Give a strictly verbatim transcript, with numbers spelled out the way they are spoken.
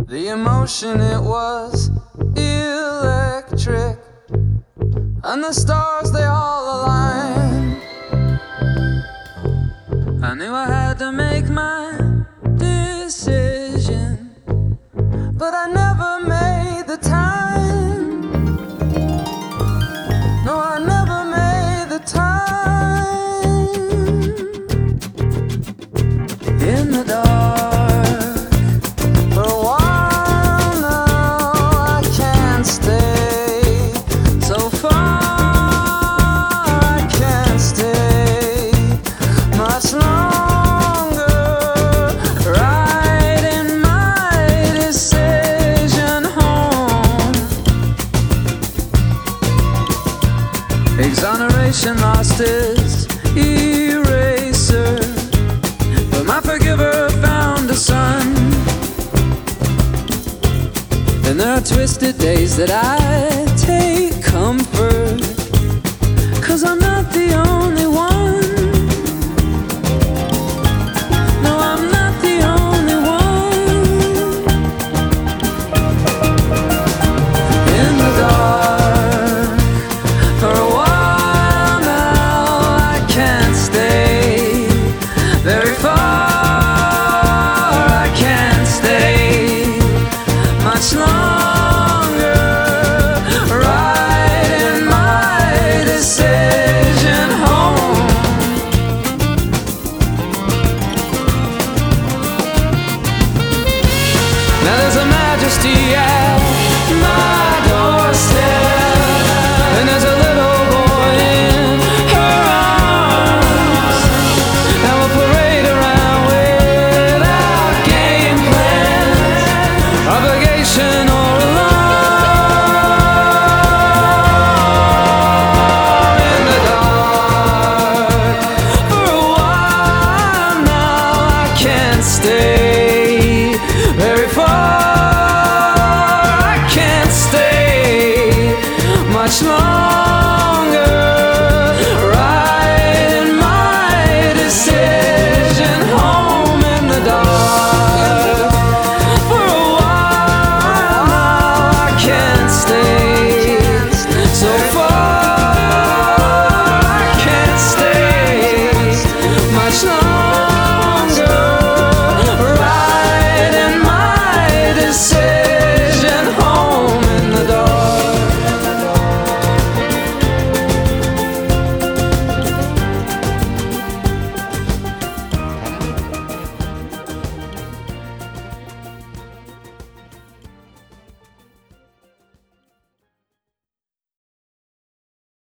The emotion, it was electric, and the stars, they all aligned. I knew I had to make my decision, but I never made the time. No, I never made the time. In the dark, for a while now, I can't stay so far. I can't stay much longer. Writing my decision home. Exoneration lost its eraser, but my forgiver found a son. And there are twisted days that I take comfort, 'cause I'm not the only one. No, I'm not the only one. In the dark, for a while now, I can't stay very far. I can't stay much longer. Writing my decision home. Now there's a majesty